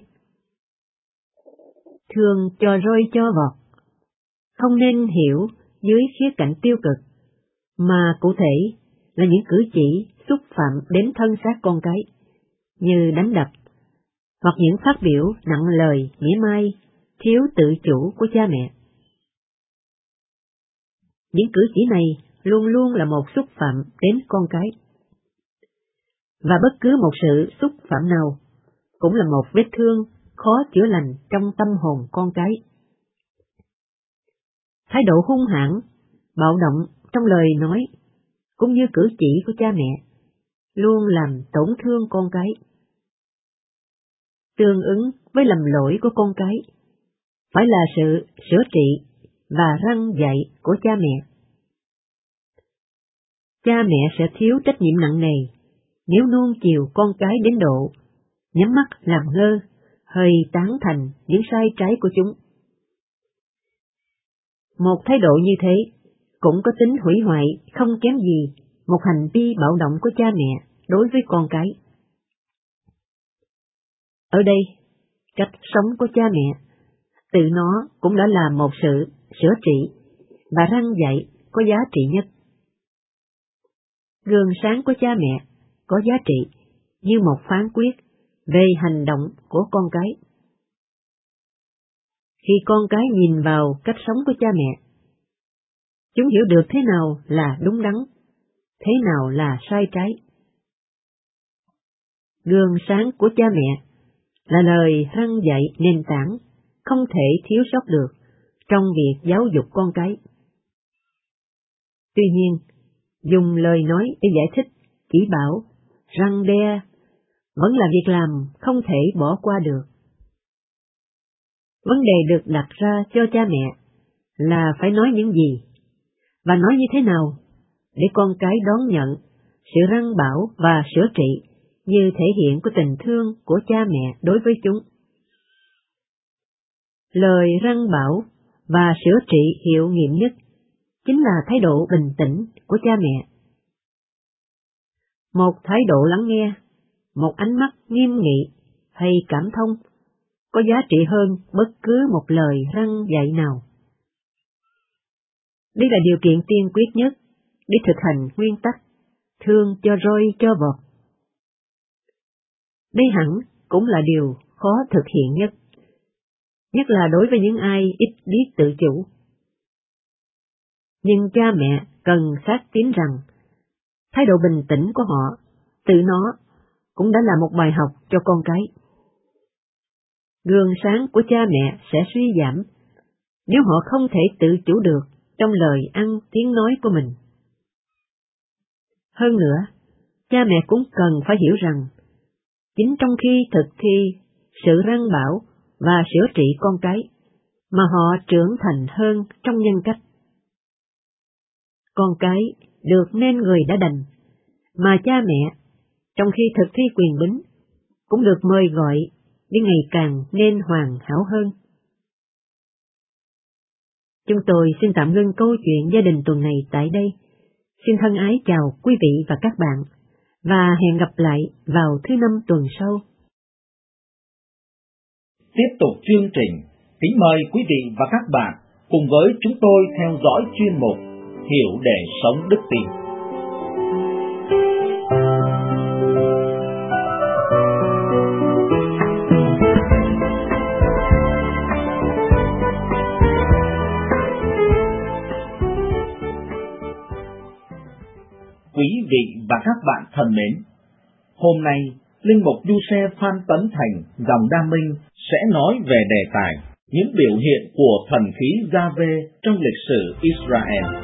Thương cho roi cho vọt không nên hiểu dưới khía cạnh tiêu cực, mà cụ thể là những cử chỉ xúc phạm đến thân xác con cái, như đánh đập, hoặc những phát biểu nặng lời, mỉa mai, thiếu tự chủ của cha mẹ. Những cử chỉ này luôn luôn là một xúc phạm đến con cái. Và bất cứ một sự xúc phạm nào cũng là một vết thương khó chữa lành trong tâm hồn con cái. Thái độ hung hãn, bạo động trong lời nói, cũng như cử chỉ của cha mẹ, luôn làm tổn thương con cái. Tương ứng với lầm lỗi của con cái, phải là sự sửa trị và răn dạy của cha mẹ. Cha mẹ sẽ thiếu trách nhiệm nặng nề nếu nuông chiều con cái đến độ nhắm mắt làm ngơ, hơi tán thành những sai trái của chúng. Một thái độ như thế cũng có tính hủy hoại không kém gì một hành vi bạo động của cha mẹ đối với con cái. Ở đây, cách sống của cha mẹ, tự nó cũng đã là một sự sửa trị và răn dạy có giá trị nhất. Gương sáng của cha mẹ có giá trị như một phán quyết về hành động của con cái. Khi con cái nhìn vào cách sống của cha mẹ, chúng hiểu được thế nào là đúng đắn, thế nào là sai trái. Gương sáng của cha mẹ là lời răn dạy nền tảng không thể thiếu sót được trong việc giáo dục con cái. Tuy nhiên, dùng lời nói để giải thích, chỉ bảo, răn đe, vẫn là việc làm không thể bỏ qua được. Vấn đề được đặt ra cho cha mẹ là phải nói những gì, và nói như thế nào, để con cái đón nhận sự răn bảo và sửa trị như thể hiện của tình thương của cha mẹ đối với chúng. Lời răn bảo và sửa trị hiệu nghiệm nhất chính là thái độ bình tĩnh của cha mẹ. Một thái độ lắng nghe, một ánh mắt nghiêm nghị hay cảm thông có giá trị hơn bất cứ một lời răn dạy nào. Đây là điều kiện tiên quyết nhất để thực hành nguyên tắc thương cho roi cho vọt. Đây hẳn cũng là điều khó thực hiện nhất là đối với những ai ít biết tự chủ. Nhưng cha mẹ cần xác tín rằng thái độ bình tĩnh của họ tự nó cũng đã là một bài học cho con cái. Gương sáng của cha mẹ sẽ suy giảm nếu họ không thể tự chủ được trong lời ăn tiếng nói của mình. Hơn nữa, cha mẹ cũng cần phải hiểu rằng chính trong khi thực thi sự răn bảo và sửa trị con cái mà họ trưởng thành hơn trong nhân cách. Con cái được nên người đã đành, mà cha mẹ trong khi thực thi quyền bính cũng được mời gọi để ngày càng nên hoàn hảo hơn. Chúng tôi xin tạm ngưng câu chuyện gia đình tuần này tại đây. Xin thân ái chào quý vị và các bạn, và hẹn gặp lại vào thứ Năm tuần sau. Tiếp tục chương trình, kính mời quý vị và các bạn cùng với chúng tôi theo dõi chuyên mục Hiểu để sống đức tin. Quý vị và các bạn thân mến, hôm nay Linh mục Du-xe Phan Tấn Thành dòng Đa Minh sẽ nói về đề tài những biểu hiện của thần khí Gia-vê trong lịch sử Israel.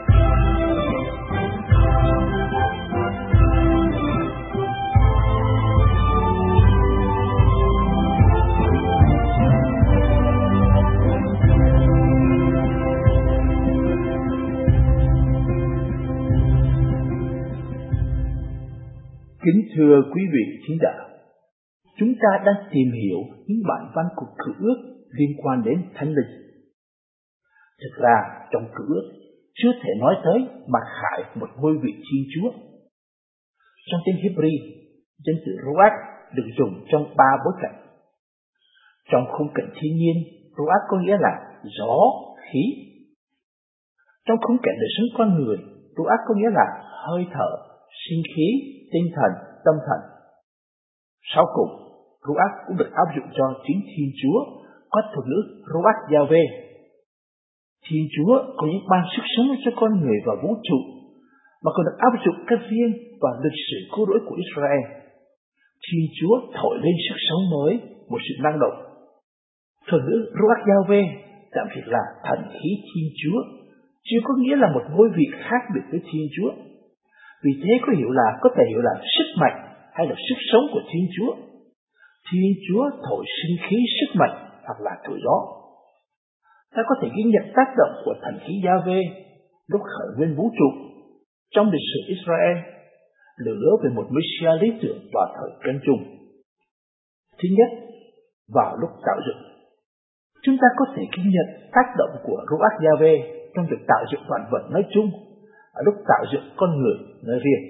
Kính thưa quý vị thính giả, chúng ta đang tìm hiểu những bản văn của Cựu Ước liên quan đến Thánh Linh. Thực ra trong Cựu Ước chưa thể nói tới mặc khải một ngôi vị Thiên Chúa. Trong tiếng Hebrew, danh từ Ruach được dùng trong 3 bối cảnh. Trong khung cảnh thiên nhiên, Ruach có nghĩa là gió, khí. Trong khung cảnh đời sống con người, Ruach có nghĩa là hơi thở, sinh khí, tinh thần, tâm thần. Sau cùng, Ruach cũng được áp dụng cho chính Thiên Chúa, có thuật ngữ Ruach Yahweh. Thiên Chúa có những ban sức sống cho con người và vũ trụ, mà còn được áp dụng các riêng vào lịch sử cứu rỗi của Israel. Thiên Chúa thổi lên sức sống mới, một sự năng động. Thuật ngữ Ruach Yahweh tạm dịch là thần khí Thiên Chúa, chưa có nghĩa là một ngôi vị khác biệt với Thiên Chúa. Vì thế có thể hiểu là sức mạnh hay là sức sống của Thiên Chúa. Thiên Chúa thổi sinh khí sức mạnh hoặc là thổi gió. Ta có thể ghi nhận tác động của thần khí Gia-vê lúc khởi nguyên vũ trụ trong lịch sử Israel, lửa về một Messiah lý tưởng vào thời Cân Trung. Thứ nhất, vào lúc tạo dựng, chúng ta có thể ghi nhận tác động của Ruach Gia-vê trong việc tạo dựng vạn vật nói chung, ở lúc tạo dựng con người nói riêng.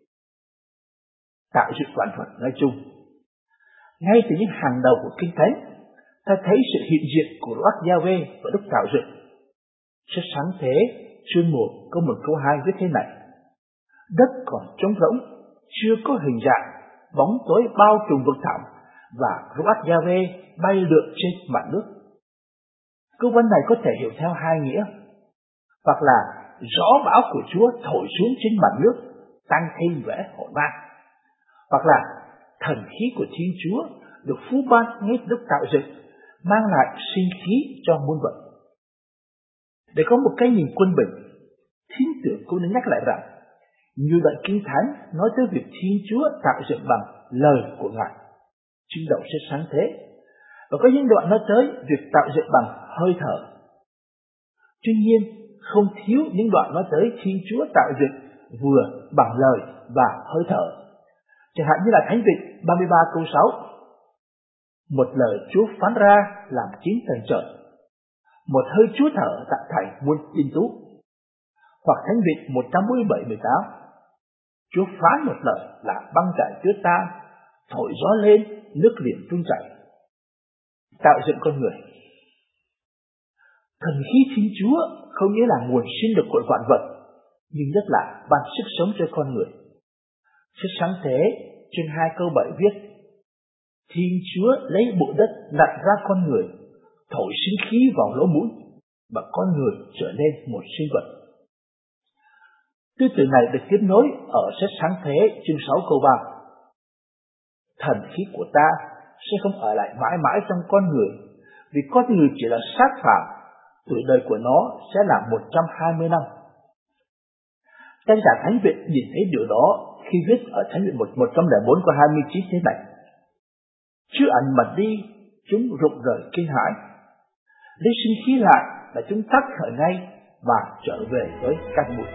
Tạo dựng vạn vật nói chung, ngay từ những hàng đầu của Kinh Thánh, ta thấy sự hiện diện của Ruach Yahweh vào lúc tạo dựng. Sách Sáng Thế chương 1 câu 1 câu 2 viết thế này: đất còn trống rỗng, chưa có hình dạng, bóng tối bao trùm vực thẳm, và Ruach Yahweh bay lượn trên mặt nước. Câu văn này có thể hiểu theo hai nghĩa, hoặc là gió bão của Chúa thổi xuống trên mặt nước, tăng thêm vẻ hỗn mang, hoặc là thần khí của Thiên Chúa được phú ban ngay lúc tạo dựng, mang lại sinh khí cho muôn vật. Để có một cái nhìn quân bình, Thiên Tượng cũng nên nhắc lại rằng Nhiều đoạn Kinh Thánh nói tới việc Thiên Chúa tạo dựng bằng lời của Ngài, trên đầu sách sáng thế, và có những đoạn nói tới việc tạo dựng bằng hơi thở. Tuy nhiên, không thiếu những đoạn nói tới Thiên Chúa tạo dựng vừa bằng lời và hơi thở. Chẳng hạn như là Thánh Vịnh 33 câu 6. Một lời Chúa phán ra làm chín tầng trời, một hơi Chúa thở tạo thành muôn tinh tú. Hoặc Thánh Vịnh 147:18. Chúa phán một lời là băng rải tuyết tan, thổi gió lên, nước liền tuôn chảy. Tạo dựng con người. Thần khí Thiên Chúa không nghĩa là nguồn sinh lực của vạn vật, nhưng nhất là ban sức sống cho con người. Sách Sáng Thế chương 2 câu 7 viết: Thiên Chúa lấy bụi đất nặn ra con người, thổi sinh khí vào lỗ mũi, và con người trở nên một sinh vật. Tư tưởng này được tiếp nối ở sách Sáng Thế chương 6 câu 3. Thần khí của ta sẽ không ở lại mãi mãi trong con người, vì con người chỉ là xác phạm, tuổi đời của nó sẽ là 120 năm. Tác giả Thánh Vịnh nhìn thấy điều đó khi viết ở Thánh Vịnh 104 câu 29 thế này: Chúa ảnh mặt đi, chúng rụng rời kinh hãi. Lấy sinh khí lại là chúng tắt thở ngay và trở về với cát bụi.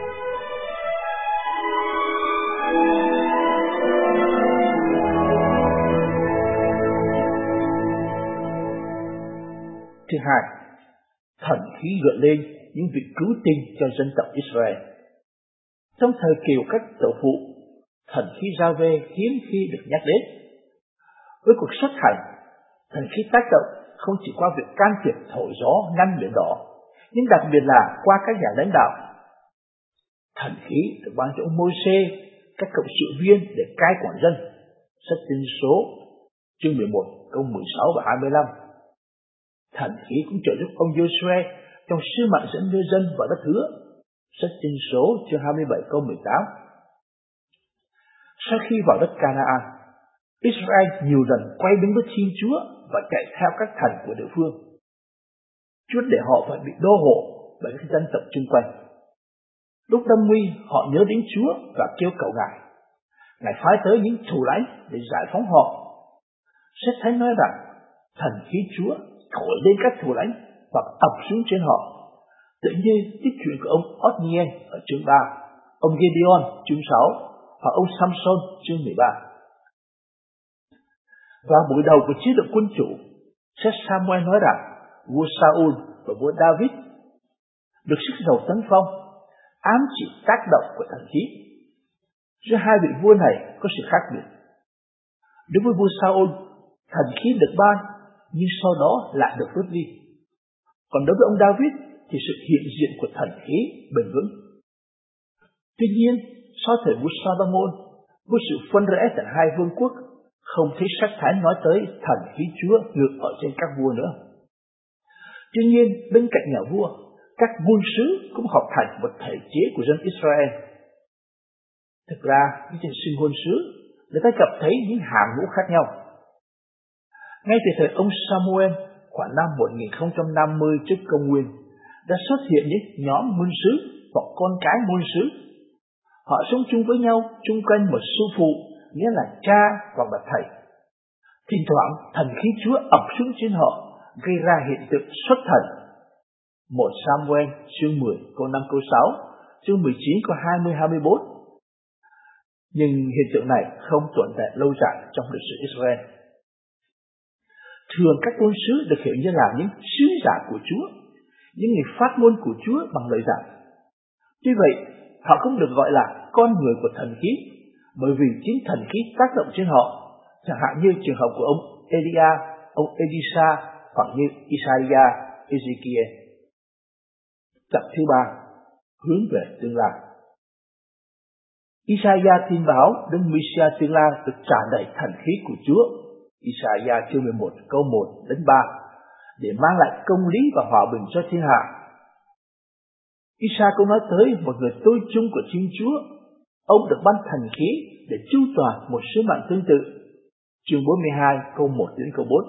Thứ hai, thần khí gợi lên những vị cứu tinh cho dân tộc Israel. Trong thời kỳ các tổ phụ, thần khí Giê-hô-va hiếm khi được nhắc đến. Với cuộc xuất hành, thần khí tác động không chỉ qua việc can thiệp thổi gió ngăn biển đỏ, nhưng đặc biệt là qua các nhà lãnh đạo. Thần khí được ban cho ông Môi-se, các cộng sự viên để cai quản dân. Sách Tiên Số chương 11 câu 16 và 25. Thần khí cũng trợ giúp ông Giô-suê trong sứ mạng dẫn đưa dân vào đất hứa. Sách Tiên Số chương 27 câu 18. Sau khi vào đất Canaan, Israel nhiều lần quay đứng với Thiên Chúa và chạy theo các thần của địa phương. Chúa để họ phải bị đô hộ bởi các dân tộc chung quanh. Lúc lâm nguy, họ nhớ đến Chúa và kêu cầu Ngài. Ngài phái tới những thủ lãnh để giải phóng họ. Sách Thánh nói rằng thần khí Chúa thổi lên các thủ lãnh hoặc ập xuống trên họ. Tự như tích chuyện của ông Othniel ở chương 3, ông Gideon chương 6 hoặc ông Samson chương 13. Vào buổi đầu của chế độ quân chủ, sách Samuel nói rằng vua Saul và vua David được sức giàu tấn phong, ám chỉ tác động của thần khí. Giữa hai vị vua này có sự khác biệt. Đối với vua Saul, thần khí được ban nhưng sau đó lại được rút đi. Còn đối với ông David thì sự hiện diện của thần khí bền vững. Tuy nhiên, sau thời vua Solomon, với sự phân rẽ thành hai vương quốc, không thấy sách Thánh nói tới thần khí Chúa ngược ở trên các vua nữa. Tuy nhiên, bên cạnh nhà vua, các môn sứ cũng hợp thành một thể chế của dân Israel. Thực ra, trên sinh ngôn sứ, người ta gặp thấy những hàm ngũ khác nhau. Ngay từ thời ông Samuel, khoảng năm 1050 trước công nguyên, đã xuất hiện những nhóm môn sứ hoặc con cái môn sứ. Họ sống chung với nhau chung quanh một sư phụ, nghĩa là cha hoặc là thầy. Thỉnh thoảng thần khí Chúa ập xuống trên họ, gây ra hiện tượng xuất thần. 1 Samuel chương 10 câu 5 câu 6, chương 19 câu 20-24. Nhưng hiện tượng này không tồn tại lâu dài trong lịch sử Israel. Thường các ngôn sứ được hiểu như là những sứ giả của Chúa, những người phát ngôn của Chúa bằng lời giảng. Tuy vậy, họ không được gọi là con người của thần khí, bởi vì chính thần khí tác động trên họ, chẳng hạn như trường hợp của ông Elia, ông Elisa hoặc như Isaiah, Ezekiel. Tập thứ 3, hướng về tương lai. Isaiah tin báo Đấng Messiah tương lai được tràn đầy thần khí của Chúa. Isaiah chương 11 câu 1-3 để mang lại công lý và hòa bình cho thiên hạ. Isaiah cũng nói tới một người tôi chung của Thiên Chúa. Ông được ban thần khí để chu toàn một sứ mạng tương tự. Chương 42 câu 1-4.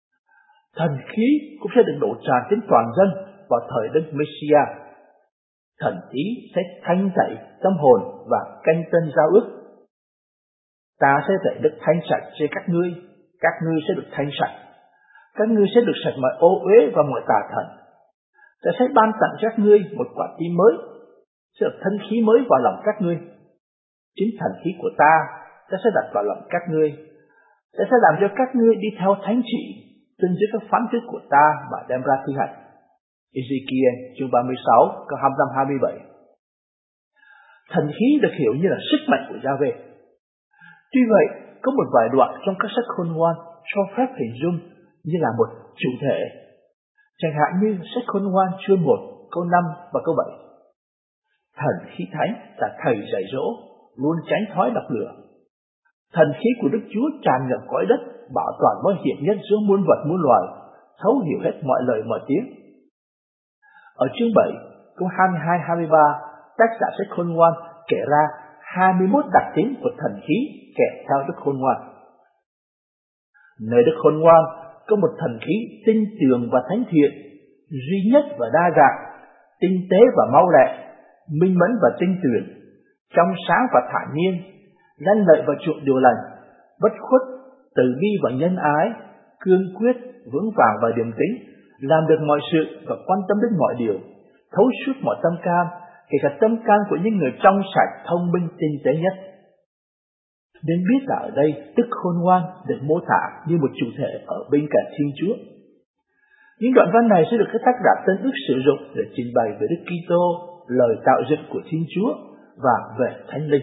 Thần khí cũng sẽ được đổ tràn trên toàn dân vào thời Đấng Messiah. Thần khí sẽ thanh tẩy tâm hồn và canh tân giao ước. Ta sẽ dạy đức thanh sạch cho các ngươi sẽ được thanh sạch. Các ngươi sẽ được sạch mọi ô uế và mọi tà thần. Ta sẽ ban tặng cho các ngươi một quả tim mới, sẽ được thân khí mới vào lòng các ngươi. Chính thần khí của ta sẽ đặt vào lòng các ngươi. Ta sẽ làm cho các ngươi đi theo thánh trị, tuân giữ các phán quyết của ta và đem ra thi hành. Ezekiel chương 36 câu 25-27. Thần khí được hiểu như là sức mạnh của Giê-hô-va. Tuy vậy, có một vài đoạn trong các sách khôn ngoan cho phép hình dung như là một chủ thể. Chẳng hạn như sách khôn ngoan chương 1 câu 5 và câu 7. Thần khí thánh là thầy dạy dỗ, luôn tránh thói độc lửa. Thần khí của Đức Chúa tràn ngập cõi đất, bảo toàn mọi hiện nhất giữa muôn vật muôn loài, thấu hiểu hết mọi lời mọi tiếng. Ở chương 7 câu 22-23, tác giả sách khôn ngoan kể ra 21 đặc tính của thần khí kèm theo Đức Khôn Ngoan. Nơi Đức Khôn Ngoan có một thần khí tinh tường và thánh thiện, duy nhất và đa dạng, tinh tế và mau lẹ, minh mẫn và tinh tuyền, trong sáng và thản nhiên, lanh lợi và chuộng điều lành, bất khuất, từ bi và nhân ái, cương quyết, vững vàng và điềm tĩnh, làm được mọi sự và quan tâm đến mọi điều, thấu suốt mọi tâm can, kể cả tâm can của những người trong sạch, thông minh, tinh tế nhất. Nên biết là ở đây Đức Khôn Ngoan được mô tả như một chủ thể ở bên cạnh Thiên Chúa. Những đoạn văn này sẽ được các tác giả Tân Ước sử dụng để trình bày về Đức Kitô, lời tạo dựng của Thiên Chúa và về Thánh Linh.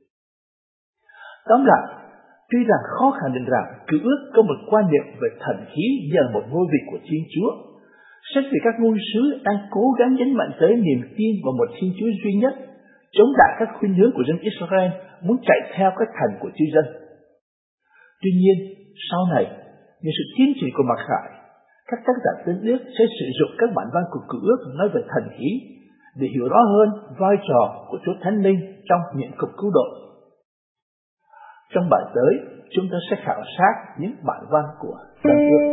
Tóm lại, tuy rằng khó khẳng định rằng Cựu Ước có một quan niệm về thần khí như là một ngôi vị của Thiên Chúa, sách về các ngôn sứ đang cố gắng nhấn mạnh tới niềm tin vào một Thiên Chúa duy nhất, chống lại các khuynh hướng của dân Israel muốn chạy theo các thần của chư dân. Tuy nhiên, sau này, nhờ sự kiên trì của Mặc Khải, các tác giả Tân Ước sẽ sử dụng các bản văn của Cựu Ước nói về thần khí để hiểu rõ hơn vai trò của Chúa Thánh Linh trong nhiệm vụ cứu độ. Trong bài tới, chúng ta sẽ khảo sát những bản văn của Tân Ước.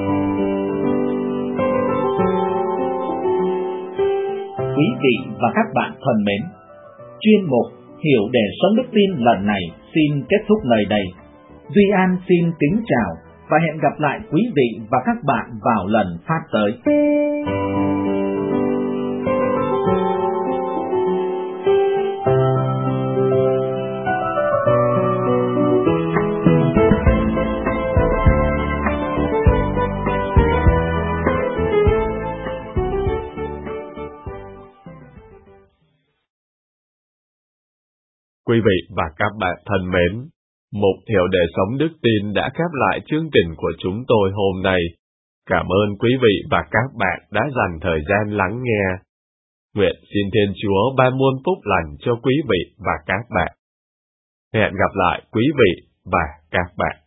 Quý vị và các bạn thân mến, chuyên mục Hiểu để sống đức tin lần này xin kết thúc nơi đây. Duy An xin kính chào và hẹn gặp lại quý vị và các bạn vào lần phát tới. Quý vị và các bạn thân mến, mục Hiểu để sống đức tin đã khép lại chương trình của chúng tôi hôm nay. Cảm ơn quý vị và các bạn đã dành thời gian lắng nghe. Nguyện xin Thiên Chúa ban muôn phúc lành cho quý vị và các bạn. Hẹn gặp lại quý vị và các bạn.